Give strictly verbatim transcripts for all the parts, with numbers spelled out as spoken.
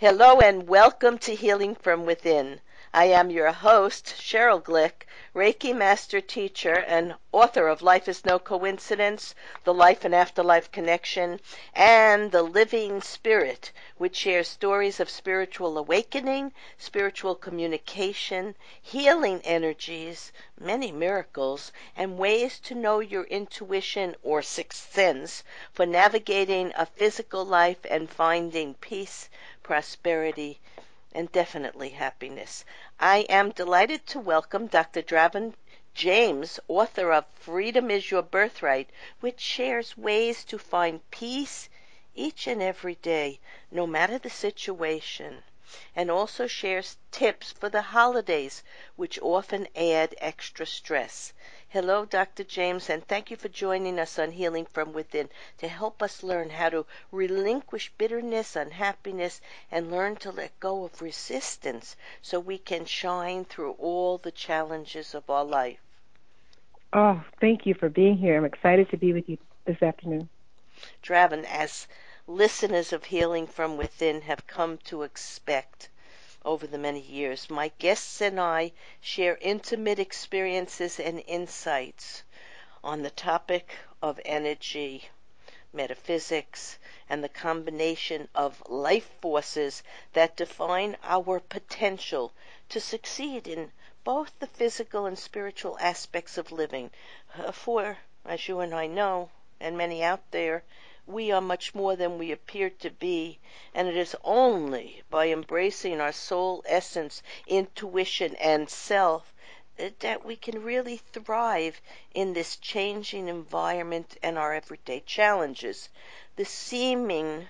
Hello and welcome to Healing from Within. I am your host, Cheryl Glick, Reiki Master Teacher and author of Life is No Coincidence, The Life and Afterlife Connection, and The Living Spirit, which shares stories of spiritual awakening, spiritual communication, healing energies, many miracles, and ways to know your intuition or sixth sense for navigating a physical life and finding peace, prosperity, and definitely happiness. I am delighted to welcome Doctor Draven James, author of Freedom is Your Birthright, which shares ways to find peace each and every day, no matter the situation, and also shares tips for the holidays, which often add extra stress. Hello, Doctor James, and thank you for joining us on Healing from Within to help us learn how to relinquish bitterness, unhappiness, and learn to let go of resistance so we can shine through all the challenges of our life. Oh, thank you for being here. I'm excited to be with you this afternoon. Draven, as listeners of Healing from Within have come to expect over the many years, my guests and I share intimate experiences and insights on the topic of energy, metaphysics, and the combination of life forces that define our potential to succeed in both the physical and spiritual aspects of living. Uh, for, as you and I know, and many out there, we are much more than we appear to be, and it is only by embracing our soul essence, intuition, and self that we can really thrive in this changing environment and our everyday challenges. The seeming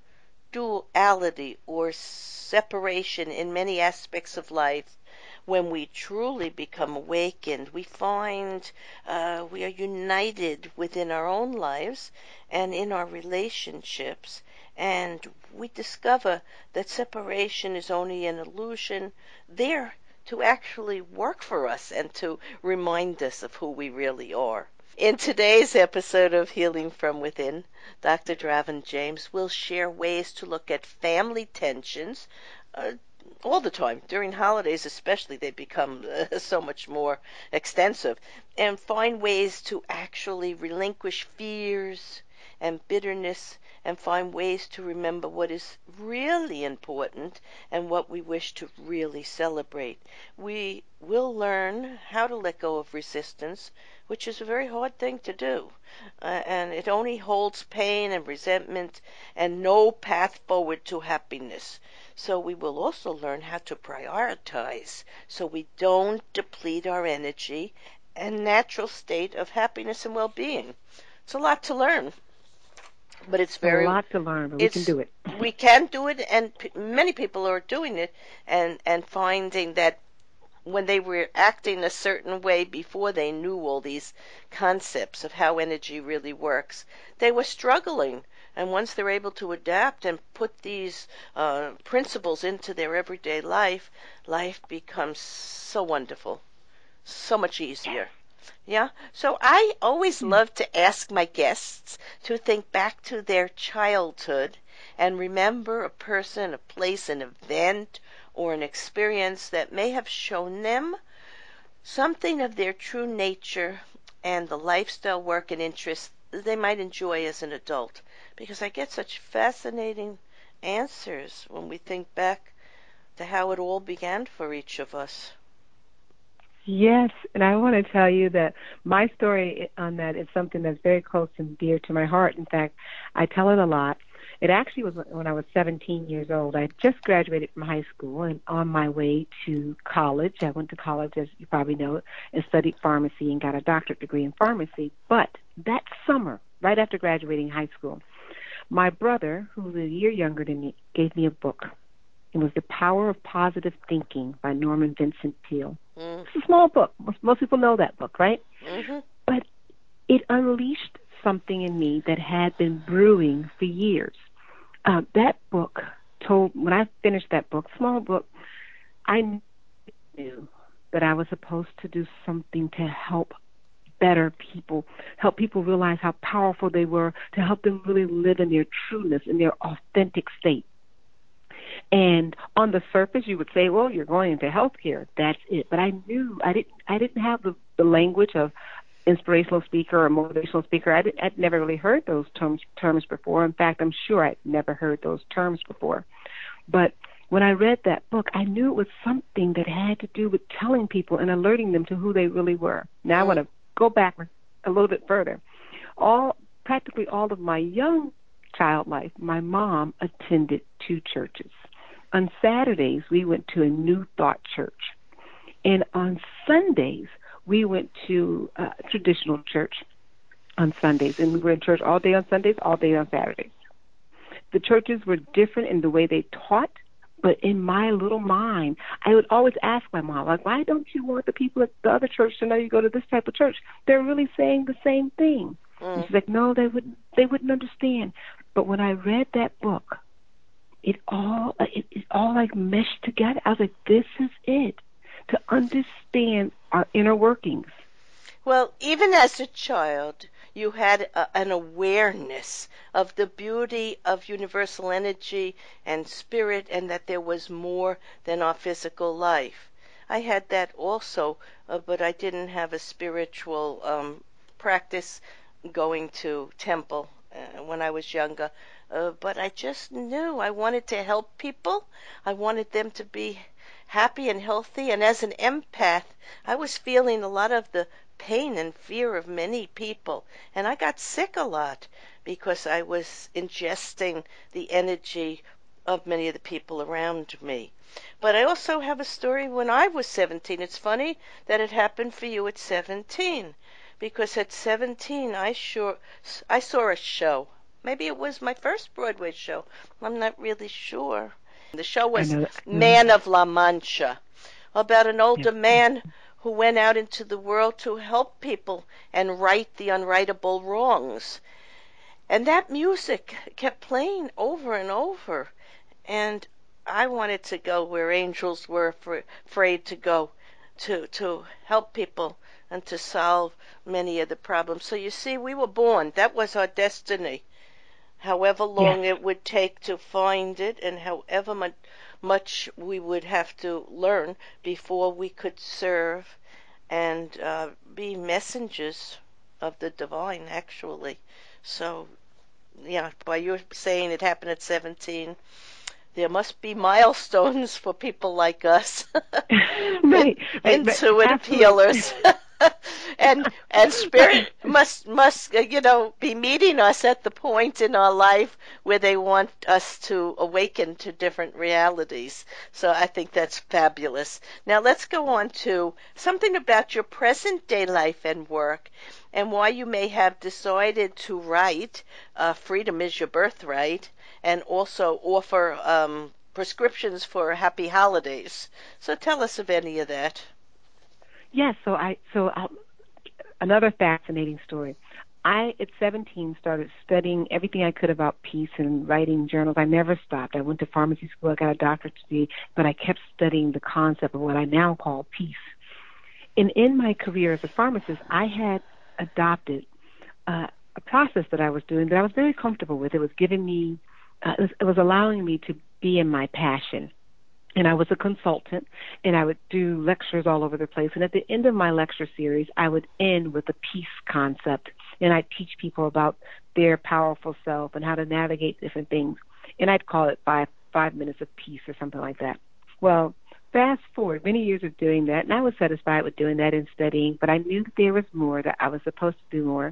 duality or separation in many aspects of life, when we truly become awakened, we find uh, we are united within our own lives and in our relationships, and we discover that separation is only an illusion there to actually work for us and to remind us of who we really are. In today's episode of Healing from Within, Doctor Draven James will share ways to look at family tensions, uh, all the time. During holidays especially, they become uh, so much more extensive, and find ways to actually relinquish fears and bitterness and find ways to remember what is really important and what we wish to really celebrate. We will learn how to let go of resistance, which is a very hard thing to do, uh, and it only holds pain and resentment and no path forward to happiness. So we will also learn how to prioritize so we don't deplete our energy and natural state of happiness and well-being. It's a lot to learn, but it's A very lot to learn, but we can it's do it. we can do it, and p- many people are doing it and and finding that when they were acting a certain way before they knew all these concepts of how energy really works, they were struggling. And once they're able to adapt and put these uh, principles into their everyday life, life becomes so wonderful, so much easier. Yeah. So I always Yeah. love to ask my guests to think back to their childhood and remember a person, a place, an event, or an experience that may have shown them something of their true nature and the lifestyle, work, and interests they might enjoy as an adult. Because I get such fascinating answers when we think back to how it all began for each of us. Yes, and I want to tell you that my story on that is something that's very close and dear to my heart. In fact, I tell it a lot. It actually was when I was seventeen years old. I just graduated from high school and on my way to college. I went to college, as you probably know, and studied pharmacy and got a doctorate degree in pharmacy. But that summer, right after graduating high school, my brother, who was a year younger than me, gave me a book. It was The Power of Positive Thinking by Norman Vincent Peale. Mm. It's a small book. Most, most people know that book, right? Mm-hmm. But it unleashed something in me that had been brewing for years. Uh, that book told, when I finished that book, small book, I knew that I was supposed to do something to help better people, help people realize how powerful they were, to help them really live in their trueness, in their authentic state. And on the surface, you would say, well, you're going into healthcare. That's it. But I knew I didn't, I didn't have the, the language of inspirational speaker or motivational speaker. I didn't, I'd never really heard those terms, terms before. In fact, I'm sure I'd never heard those terms before. But when I read that book, I knew it was something that had to do with telling people and alerting them to who they really were. Now I want to go back a little bit further. All, practically all of my young child life, my mom attended two churches. On Saturdays, we went to a New Thought church. And on Sundays, we went to a traditional church on Sundays. And we were in church all day on Sundays, all day on Saturdays. The churches were different in the way they taught, but in my little mind, I would always ask my mom, like, why don't you want the people at the other church to know you go to this type of church? They're really saying the same thing. Mm. And she's like, no, they wouldn't, they wouldn't understand. But when I read that book, it all, it, it all like meshed together. I was like, this is it, to understand our inner workings. Well, even as a child, you had a, an awareness of the beauty of universal energy and spirit, and that there was more than our physical life. I had that also, uh, but I didn't have a spiritual um, practice going to temple uh, when I was younger. Uh, but I just knew I wanted to help people. I wanted them to be happy and healthy. And as an empath, I was feeling a lot of the pain and fear of many people. And I got sick a lot because I was ingesting the energy of many of the people around me. But I also have a story when I was seventeen. It's funny that it happened for you at seventeen, because at seventeen I sure I saw a show. Maybe it was my first Broadway show. I'm not really sure. The show was Man of La Mancha, about an older yeah. man who went out into the world to help people and right the unrightable wrongs. And that music kept playing over and over. And I wanted to go where angels were for, afraid to go, to, to help people and to solve many of the problems. So you see, we were born. That was our destiny. However long yes. it would take to find it, and however much, much we would have to learn before we could serve and uh, be messengers of the divine, actually. So, yeah, by you saying it happened at seventeen, there must be milestones for people like us, right, intuitive healers. and and spirit must must you know be meeting us at the point in our life where they want us to awaken to different realities. So I think that's fabulous. Now let's go on to something about your present day life and work, and why you may have decided to write uh, "Freedom is Your Birthright," and also offer um, prescriptions for happy holidays. So tell us of any of that. Yes, so I so I, another fascinating story. I at seventeen started studying everything I could about peace and writing journals. I never stopped. I went to pharmacy school. I got a doctorate degree, but I kept studying the concept of what I now call peace. And in my career as a pharmacist, I had adopted uh, a process that I was doing that I was very comfortable with. It was giving me, uh, it, was, it was allowing me to be in my passion. And I was a consultant, and I would do lectures all over the place. And at the end of my lecture series, I would end with a peace concept. And I'd teach people about their powerful self and how to navigate different things. And I'd call it five, five minutes of peace or something like that. Well, fast forward many years of doing that, and I was satisfied with doing that and studying, but I knew that there was more, that I was supposed to do more.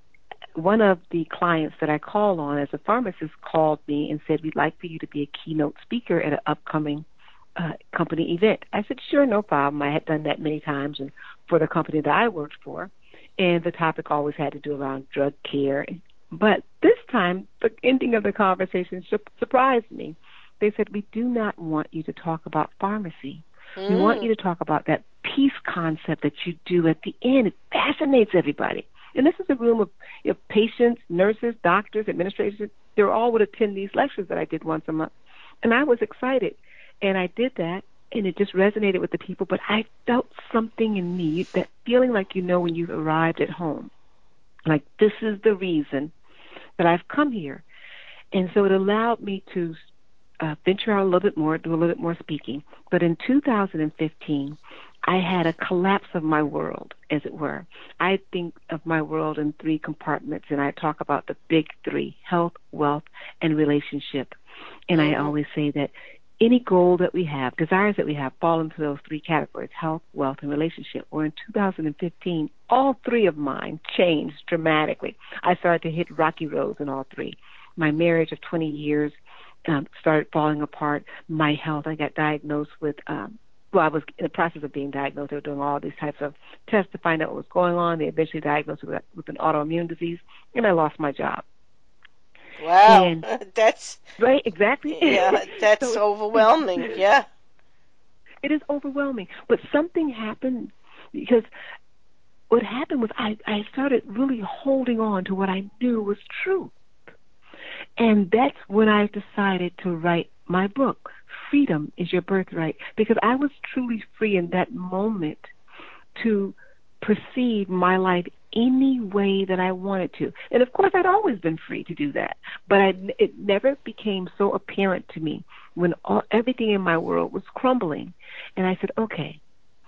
One of the clients that I call on as a pharmacist called me and said, we'd like for you to be a keynote speaker at an upcoming Uh, company event. I said, sure, no problem. I had done that many times and for the company that I worked for, and the topic always had to do around drug care. But this time, the ending of the conversation su- surprised me. They said, we do not want you to talk about pharmacy. Mm. We want you to talk about that peace concept that you do at the end. It fascinates everybody. And this is a room of you know, patients, nurses, doctors, administrators. They all would attend these lectures that I did once a month. And I was excited. And I did that, and it just resonated with the people. But I felt something in me, that feeling like you know when you've arrived at home. Like, this is the reason that I've come here. And so it allowed me to uh, venture out a little bit more, do a little bit more speaking. But in two thousand fifteen, I had a collapse of my world, as it were. I think of my world in three compartments, and I talk about the big three: health, wealth, and relationship. And Mm-hmm. I always say that any goal that we have, desires that we have, fall into those three categories: health, wealth, and relationship. Well, in two thousand fifteen, all three of mine changed dramatically. I started to hit rocky roads in all three. My marriage of twenty years um, started falling apart. My health, I got diagnosed with, um, well, I was in the process of being diagnosed. They were doing all these types of tests to find out what was going on. They eventually diagnosed me with, with an autoimmune disease, and I lost my job. Wow, And that's right, exactly. yeah, that's So overwhelming. Yeah. it is overwhelming. But something happened, because what happened was I, I started really holding on to what I knew was true. And that's when I decided to write my book, Freedom is Your Birthright, because I was truly free in that moment to perceive my life any way that I wanted to. And of course, I'd always been free to do that, but I, it never became so apparent to me when all, everything in my world was crumbling. And I said, okay,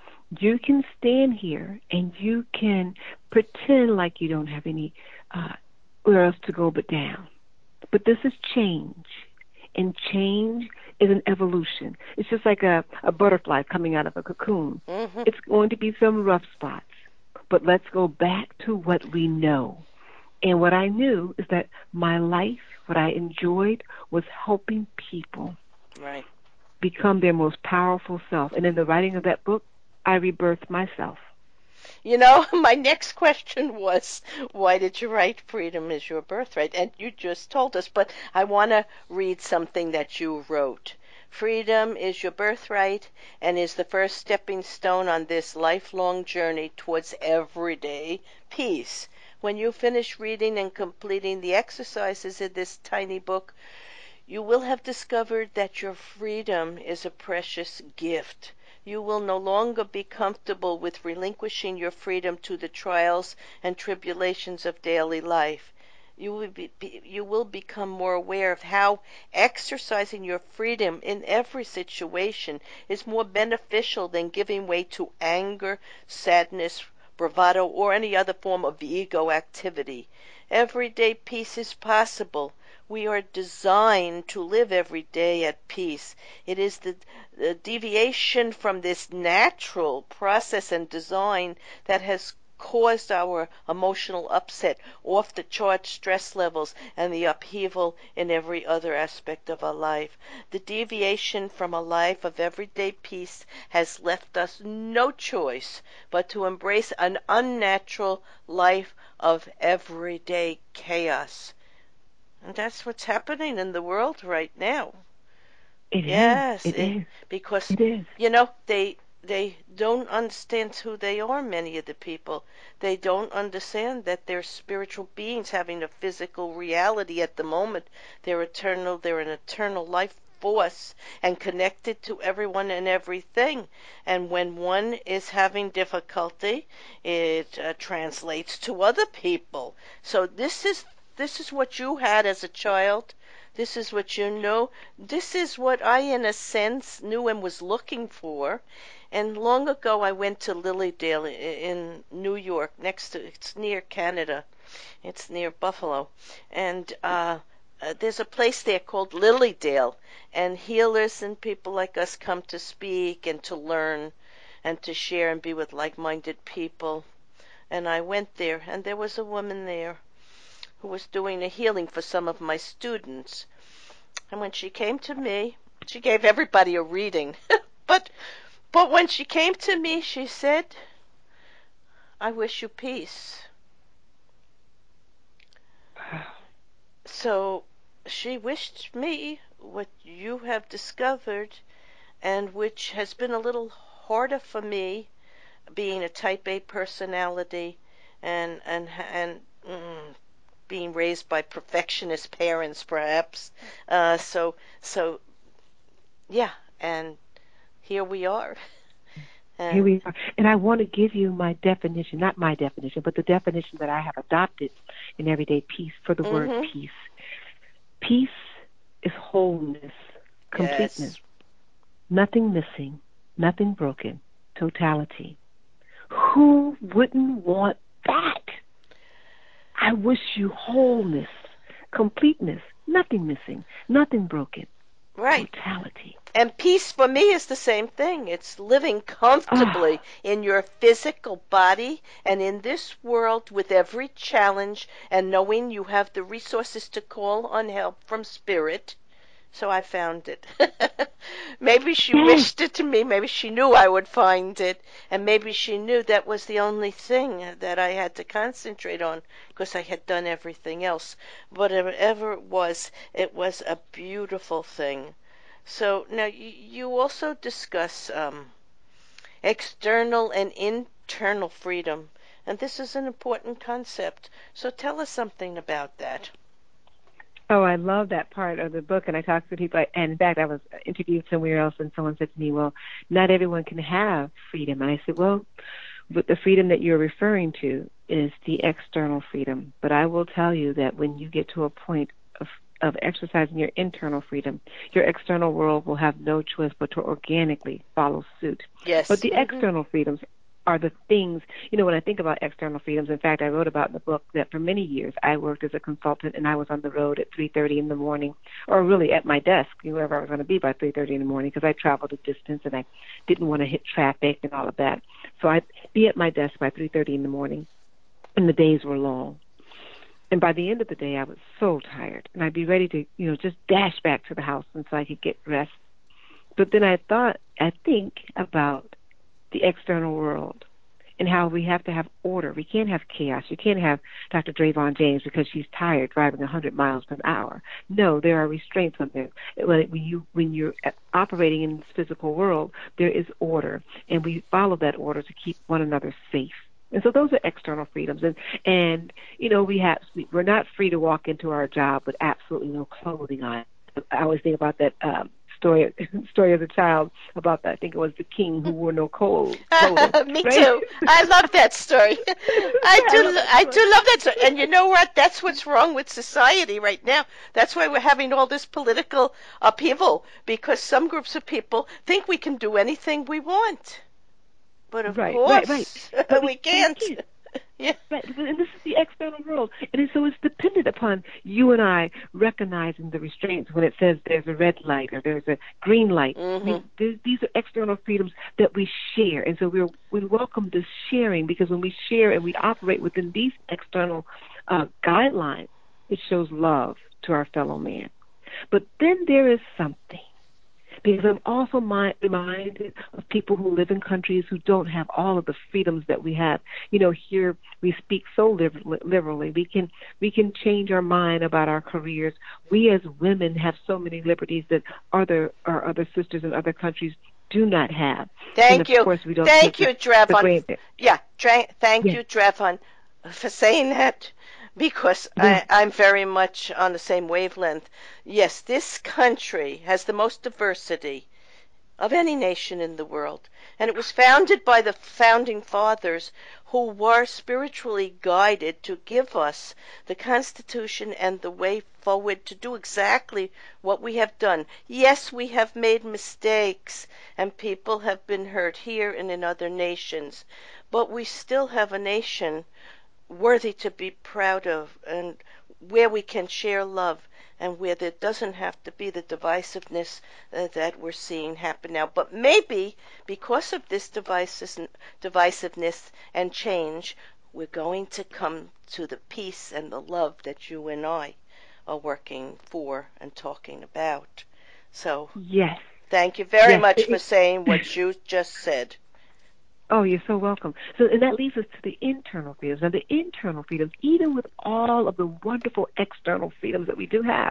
you can stand here and you can pretend like you don't have any uh, where else to go but down. But this is change, and change is an evolution. It's just like a, a butterfly coming out of a cocoon. Mm-hmm. It's going to be some rough spots, but let's go back to what we know. And what I knew is that my life, what I enjoyed, was helping people Right. become their most powerful self. And in the writing of that book, I rebirthed myself. You know, my next question was, why did you write Freedom is Your Birthright? And you just told us, but I want to read something that you wrote. Freedom is your birthright and is the first stepping stone on this lifelong journey towards everyday peace. When you finish reading and completing the exercises in this tiny book, you will have discovered that your freedom is a precious gift. You will no longer be comfortable with relinquishing your freedom to the trials and tribulations of daily life. You will, be, be, you will become more aware of how exercising your freedom in every situation is more beneficial than giving way to anger, sadness, bravado, or any other form of ego activity. Everyday peace is possible. We are designed to live every day at peace. It is the, the deviation from this natural process and design that has caused our emotional upset, off the chart stress levels, and the upheaval in every other aspect of our life. The deviation from a life of everyday peace has left us no choice but to embrace an unnatural life of everyday chaos. And that's what's happening in the world right now. It Yes, is. It it, is. because, It is. you know, they they don't understand who they are, many of the people. They don't understand that they're spiritual beings having a physical reality at the moment. They're eternal, they're an eternal life force and connected to everyone and everything. And when one is having difficulty, it uh, translates to other people. So this is this is what you had as a child. This is what you know. This is what I, in a sense, knew and was looking for. And long ago, I went to Lilydale in New York, next to, it's near Canada. It's near Buffalo. And uh, uh, there's a place there called Lilydale. And healers and people like us come to speak and to learn and to share and be with like-minded people. And I went there, and there was a woman there who was doing a healing for some of my students. And when she came to me, she gave everybody a reading. but but when she came to me, she said, I wish you peace. So she wished me what you have discovered, and which has been a little harder for me, being a type A personality and and and mm, being raised by perfectionist parents, perhaps. Uh, so, so, yeah, and here we are. Here And we are. And I want to give you my definition, not my definition, but the definition that I have adopted in everyday peace for the word mm-hmm. peace. Peace is wholeness completeness, Yes. nothing missing, nothing broken, totality. Who wouldn't want that? I wish you wholeness, completeness, nothing missing, nothing broken, Right. totality. And peace for me is the same thing. It's living comfortably Ah, in your physical body and in this world with every challenge and knowing you have the resources to call on help from spirit. So I found it. Maybe she yes, wished it to me. Maybe she knew I would find it. And maybe she knew that was the only thing that I had to concentrate on because I had done everything else. But whatever it was, it was a beautiful thing. So now you also discuss um, external and internal freedom. And this is an important concept. So tell us something about that. oh, I love that part of the book. And I talked to people, and in fact, I was interviewed somewhere else, and someone said to me, well, not everyone can have freedom. And I said, well, but the freedom that you're referring to is the external freedom. But I will tell you that when you get to a point of, of exercising your internal freedom, your external world will have no choice but to organically follow suit. But Yes. the Hmm. external freedoms are the things, you know, when I think about external freedoms, in fact, I wrote about in the book that for many years I worked as a consultant and I was on the road at three thirty in the morning, or really at my desk, wherever I was going to be by three thirty in the morning, because I traveled a distance and I didn't want to hit traffic and all of that. So I'd be at my desk by three thirty in the morning, and the days were long. And by the end of the day, I was so tired, and I'd be ready to, you know, just dash back to the house and so I could get rest. But then I thought, I think about the external world and how we have to have order. We can't have chaos. You can't have Doctor Drayvon James because she's tired driving one hundred miles per hour. No, there are restraints on there. When you when you're operating in this physical world, there is order, and we follow that order to keep one another safe. And so those are external freedoms, and and you know we have we're not free to walk into our job with absolutely no clothing on. I always think about that um, story story as a child about that. I think it was the king who wore no cold, clothing, Me right? too. I love that story. I I do. love that I story. do love that story. And you know what? That's what's wrong with society right now. That's why we're having all this political upheaval because some groups of people think we can do anything we want, but of Right, right, right. course But we, we but we can't. can't. Yeah. Right, and this is the external world, and so it's dependent upon you and I recognizing the restraints when it says there's a red light or there's a green light. I Mhm. mean, these are external freedoms that we share, and so we're we welcome this sharing because when we share and we operate within these external uh, guidelines, it shows love to our fellow man. But then there is something. Because I'm also mi- reminded of people who live in countries who don't have all of the freedoms that we have. You know, here we speak so liber- liberally. We can we can change our mind about our careers. We as women have so many liberties that other our other sisters in other countries do not have. And Thank of you. course, we don't take Thank this you, for Dravon. granted. Yeah, tra- thank Yes, you, Dravon, for saying that because yes, I, I'm very much on the same wavelength. Yes, this country has the most diversity of any nation in the world. And it was founded by the founding fathers who were spiritually guided to give us the Constitution and the way forward to do exactly what we have done. Yes, we have made mistakes and people have been hurt here and in other nations, but we still have a nation worthy to be proud of and where we can share love and where there doesn't have to be the divisiveness uh, that we're seeing happen now. But maybe because of this divisiveness and change, we're going to come to the peace and the love that you and I are working for and talking about. So yes, thank you very yes. much for It, saying it, what you just said. Oh, you're so welcome. So, and that leads us to the internal freedoms. Now, the internal freedoms, even with all of the wonderful external freedoms that we do have,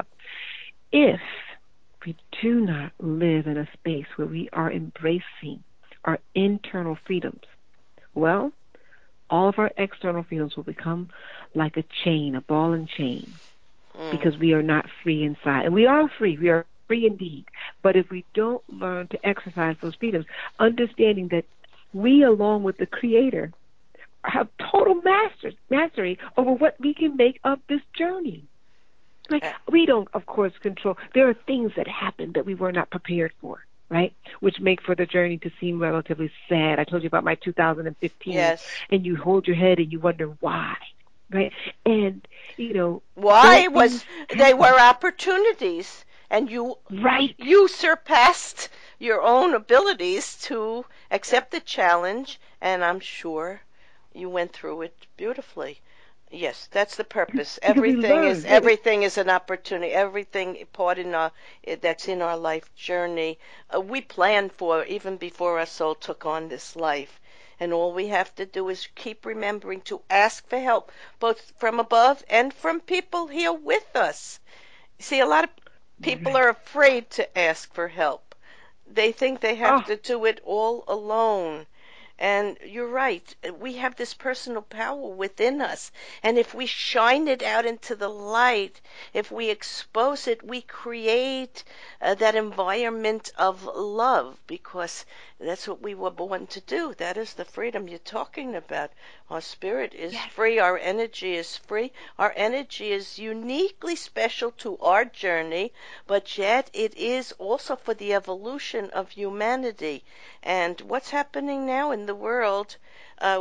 if we do not live in a space where we are embracing our internal freedoms, well, all of our external freedoms will become like a chain, a ball and chain, Mm. because we are not free inside. And we are free. We are free indeed. But if we don't learn to exercise those freedoms, understanding that we, along with the Creator, have total master, mastery over what we can make of this journey. Right? Uh, We don't, of course, control. There are things that happen that we were not prepared for, right? Which make for the journey to seem relatively sad. I told you about my two thousand fifteen, yes. and you hold your head and you wonder why, right? And, you know, Why bad things was they happen, were opportunities, and you right? you surpassed your own abilities to accept the challenge, and I'm sure you went through it beautifully. Yes, that's the purpose. Because we Everything is learn. Right? everything is an opportunity. Everything part in our that's in our life journey, uh, we planned for even before our soul took on this life. And all we have to do is keep remembering to ask for help, both from above and from people here with us. See, a lot of people Right. are afraid to ask for help. They think they have Oh, to do it all alone. And you're right. We have this personal power within us. And if we shine it out into the light, if we expose it, we create uh, that environment of love, because that's what we were born to do. That is the freedom you're talking about. Our spirit is yes. free. Our energy is free. Our energy is uniquely special to our journey, but yet it is also for the evolution of humanity. And what's happening now in the world uh,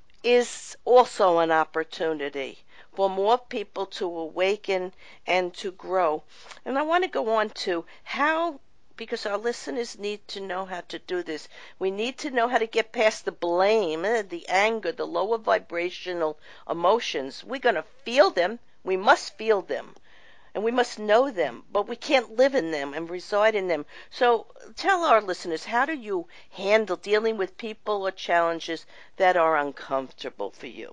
is also an opportunity for more people to awaken and to grow. And I want to go on to how, because our listeners need to know how to do this. We need to know how to get past the blame, eh, the anger, the lower vibrational emotions. We're going to feel them. We must feel them. And we must know them, but we can't live in them and reside in them. So tell our listeners, how do you handle dealing with people or challenges that are uncomfortable for you?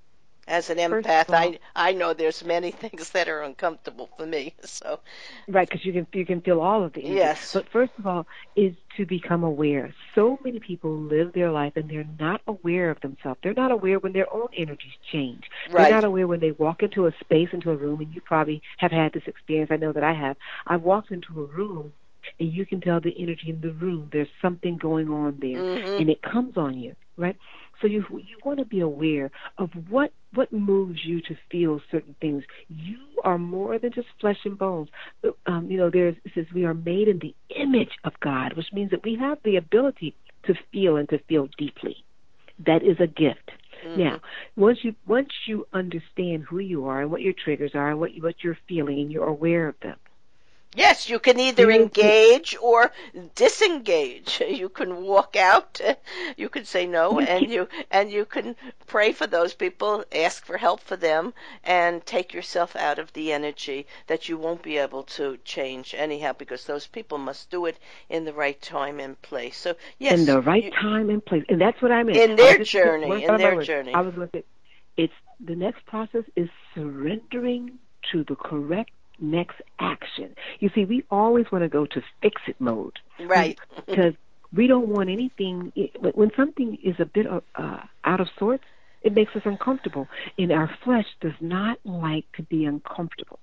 As an First empath, of all, I I know there's many things that are uncomfortable for me. So right, because you can you can feel all of the energy. yes, But first of all, is to become aware. So many people live their life and they're not aware of themselves. They're not aware when their own energies change. They're not right. aware when they walk into a space, into a room, and you probably have had this experience. I know that I have. I've walked into a room and you can tell the energy in the room. There's something going on there, Mhm. and it comes on you, right? So you you want to be aware of what what moves you to feel certain things. You are more than just flesh and bones. Um, you know, there's it says we are made in the image of God, which means that we have the ability to feel and to feel deeply. That is a gift. Now, Mhm. once you once you understand who you are and what your triggers are and what you, what you're feeling, and you're aware of them, Yes, you can either there is the engage or disengage. You can walk out, you can say no, you and keep you and you can pray for those people, ask for help for them, and take yourself out of the energy that you won't be able to change anyhow, because those people must do it in the right time and place. So in yes, the right you, time and place, and that's what I meant. in I was their just looking at one journey, in of my their words. I journey. was going to say, it's the next process is surrendering to the correct next action. You see, we always want to go to fix it mode. We Right. because we don't want anything. When something is a bit uh, out of sorts, it makes us uncomfortable, and our flesh does not like to be uncomfortable.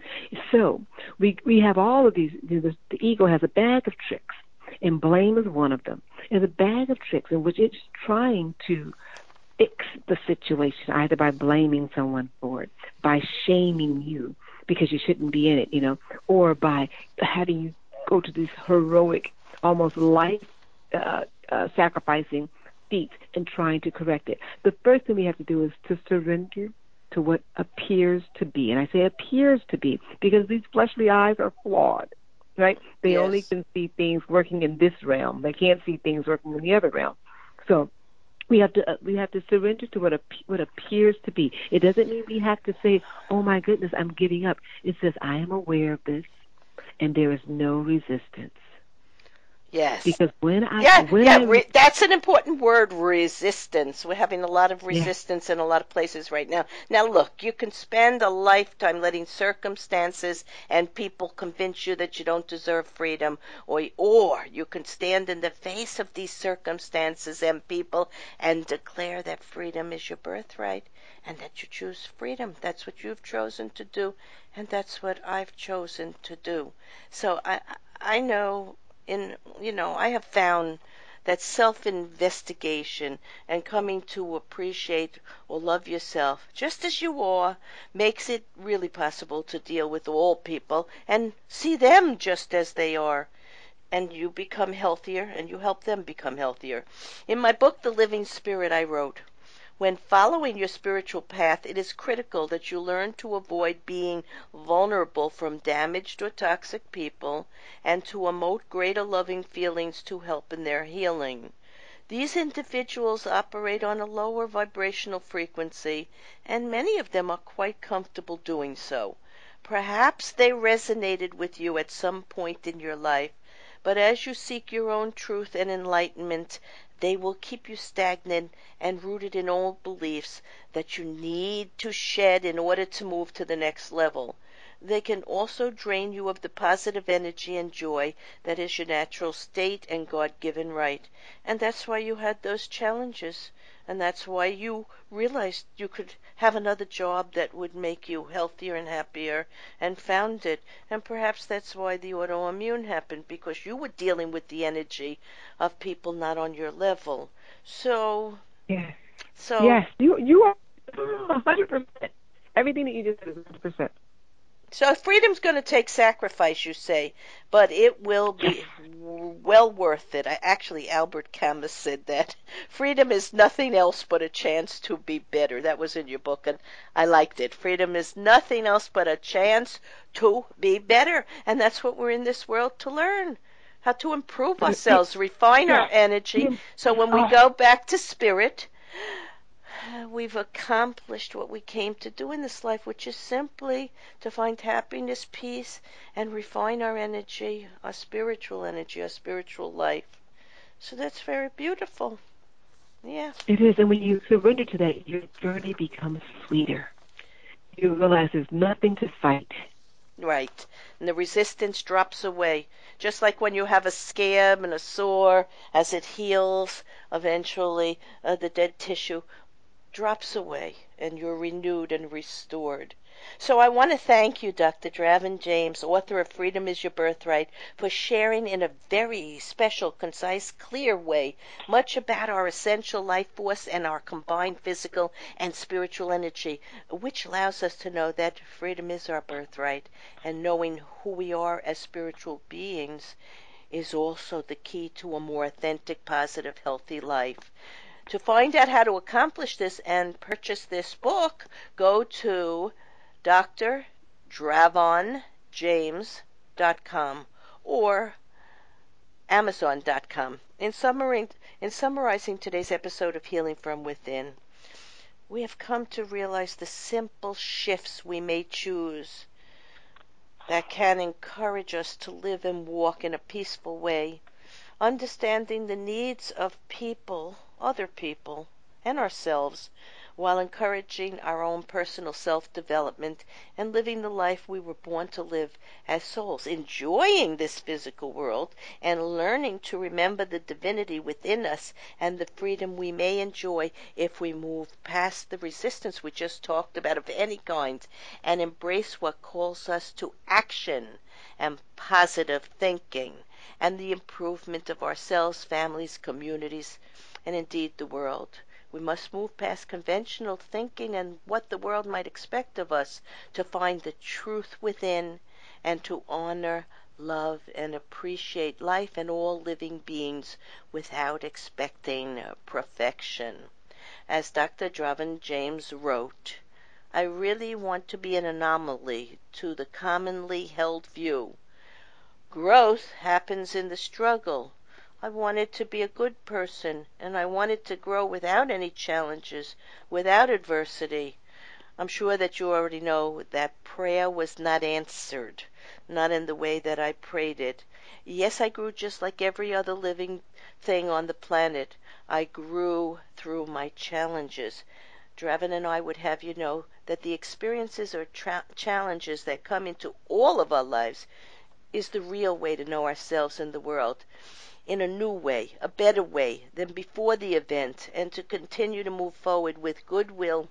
So we we have all of these. The, the ego has a bag of tricks, and blame is one of them. It's a bag of tricks in which it's trying to fix the situation, either by blaming someone for it, by shaming you because you shouldn't be in it, you know, or by having you go to these heroic, almost life uh, uh, sacrificing feats and trying to correct it. The first thing we have to do is to surrender to what appears to be. And I say appears to be because these fleshly eyes are flawed, right? They only Yes. can see things working in this realm. They can't see things working in the other realm. So we have to uh, we have to surrender to what ap- what appears to be. It doesn't mean we have to say, "Oh my goodness, I'm giving up." It says, "I am aware of this, and there is no resistance." Yes. Because when I Yeah, when yeah, I re- re- that's an important word, resistance. We're having a lot of yeah, resistance in a lot of places right now. Now, look, you can spend a lifetime letting circumstances and people convince you that you don't deserve freedom, or or you can stand in the face of these circumstances and people and declare that freedom is your birthright and that you choose freedom. That's what you've chosen to do, and that's what I've chosen to do. So I I know in you know I have found that self-investigation and coming to appreciate or love yourself just as you are makes it really possible to deal with all people and see them just as they are. And you become healthier and you help them become healthier. In my book, The Living Spirit, I wrote, when following your spiritual path, it is critical that you learn to avoid being vulnerable from damaged or toxic people and to emote greater loving feelings to help in their healing. These individuals operate on a lower vibrational frequency, and many of them are quite comfortable doing so. Perhaps they resonated with you at some point in your life, but as you seek your own truth and enlightenment, they will keep you stagnant and rooted in old beliefs that you need to shed in order to move to the next level. They can also drain you of the positive energy and joy that is your natural state and God-given right. And that's why you had those challenges. And that's why you realized you could have another job that would make you healthier and happier and found it. And perhaps that's why the autoimmune happened, because you were dealing with the energy of people not on your level. So, Yes. so Yes. You you are one hundred percent. Everything that you just said is one hundred percent. So freedom's going to take sacrifice, you say, but it will be well worth it. I, actually, Albert Camus said that. Freedom is nothing else but a chance to be better. That was in your book, and I liked it. Freedom is nothing else but a chance to be better. And that's what we're in this world to learn. How to improve ourselves, refine our Yeah. energy. So when we Oh, go back to spirit, we've accomplished what we came to do in this life, which is simply to find happiness, peace, and refine our energy, our spiritual energy, our spiritual life. So that's very beautiful. Yeah. it is, and when you surrender to that, your journey becomes sweeter. You realize there's nothing to fight. Right. And the resistance drops away. Just like when you have a scab and a sore, as it heals, eventually uh, the dead tissue drops away and you're renewed and restored. So I want to thank you, Doctor Draven James, author of Freedom is Your Birthright, for sharing in a very special, concise, clear way much about our essential life force and our combined physical and spiritual energy, which allows us to know that freedom is our birthright, and knowing who we are as spiritual beings is also the key to a more authentic, positive, healthy life. To find out how to accomplish this and purchase this book, go to d r dravon james dot com or amazon dot com. In, summary, in summarizing today's episode of Healing from Within, we have come to realize the simple shifts we may choose that can encourage us to live and walk in a peaceful way, understanding the needs of people, other people, and ourselves, while encouraging our own personal self-development and living the life we were born to live as souls, enjoying this physical world and learning to remember the divinity within us and the freedom we may enjoy if we move past the resistance we just talked about of any kind and embrace what calls us to action and positive thinking and the improvement of ourselves, families, communities, and indeed the world. We must move past conventional thinking and what the world might expect of us to find the truth within and to honor, love, and appreciate life and all living beings without expecting perfection. As Doctor Draven James wrote, I really want to be an anomaly to the commonly held view. Growth happens in the struggle. I wanted to be a good person, and I wanted to grow without any challenges, without adversity. I'm sure that you already know that prayer was not answered, not in the way that I prayed it. Yes, I grew just like every other living thing on the planet. I grew through my challenges. Draven and I would have you know that the experiences or tra- challenges that come into all of our lives is the real way to know ourselves and the world in a new way, a better way than before the event, and to continue to move forward with goodwill,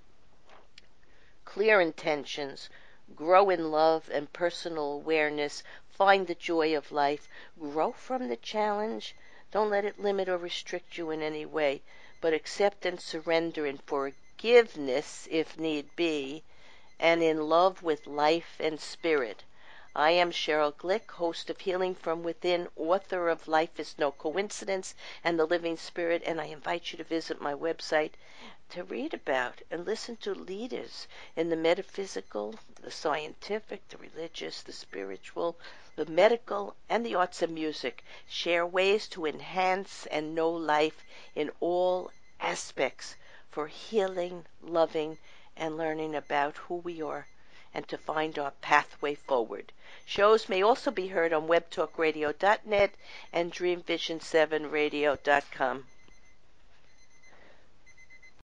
clear intentions, grow in love and personal awareness, find the joy of life, grow from the challenge, Don't let it limit or restrict you in any way, but accept and surrender in forgiveness, if need be, and in love with life and spirit. I am Cheryl Glick, host of Healing from Within, author of Life is No Coincidence and The Living Spirit, and I invite you to visit my website to read about and listen to leaders in the metaphysical, the scientific, the religious, the spiritual, the medical, and the arts and music share ways to enhance and know life in all aspects for healing, loving, and learning about who we are and to find our pathway forward. Shows may also be heard on web talk radio dot net and dream vision seven radio dot com.